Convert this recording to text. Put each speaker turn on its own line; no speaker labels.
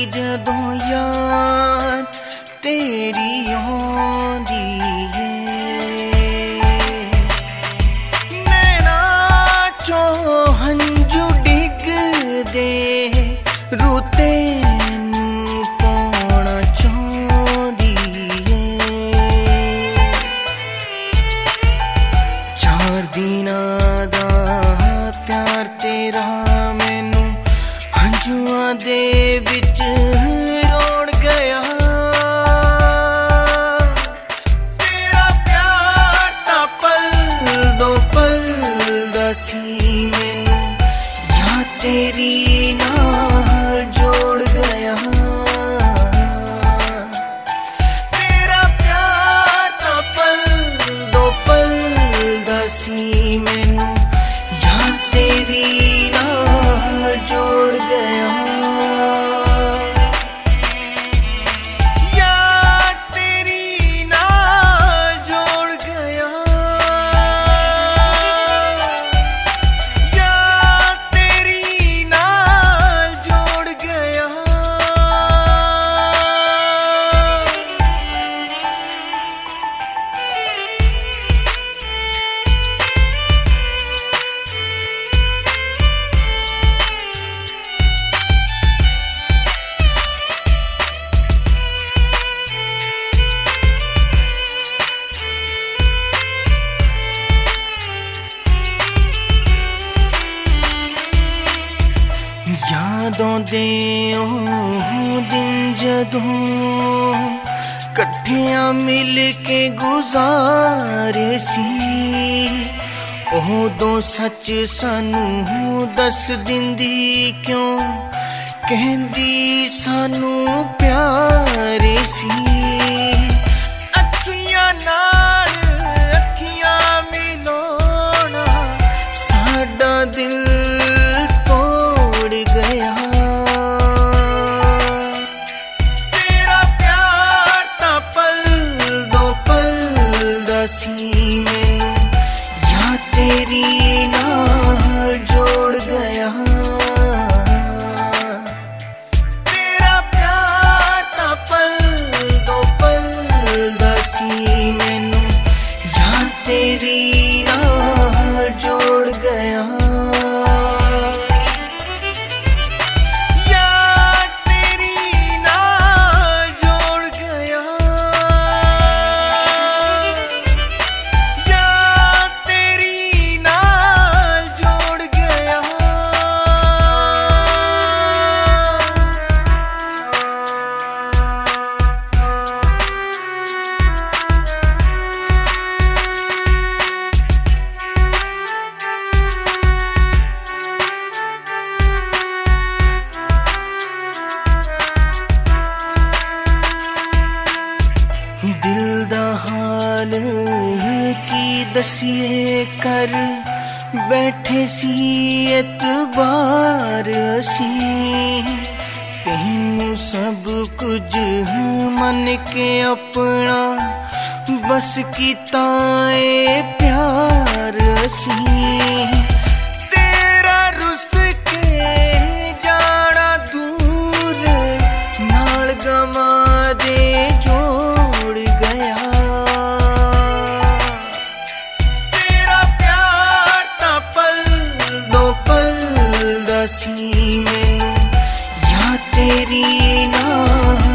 जदों याद तेरी आउंदी है, नैना चों हंजू डिगदे रू तैनू पाउणा चाहुंदी है। 4 दिनां दा प्यार तेरा मैनू हंजुआं दे विच रोड़ गया। तेरा प्यार तां पल दो पल दा सी मैनू याद तेरी नाल जोड़ गया। तेरा प्यार तां पल दो पल दा सी मैनू याद तेरी नाल जोड़ गया। यादों दे ओह दिन जदों कट्ठियां मिल के गुजारे सी, ओदों सच सानू दस दिंदी क्यों कहंदी सानू प्यारे सी। अखियां नाल अखियां मिलाउणा साडा दिल गया। तेरा प्यार तां पल दो पल दा सी मैनू याद तेरी नाल जोड़ गया। तेरा प्यार तां पल दो पल दा सी मैनू याद तेरी नाल जोड़ गया। दिल दा हाल की दसिए कर बैठे सी एतबार असी, तेनू सब कुछ मन के अपना बस कीता ए प्यार असी। तेरा रुस के जाना दूर नाल गवा दे जोड़ गया। तेरा प्यार तां पल दो पल दा सी मैनू याद तेरी नाल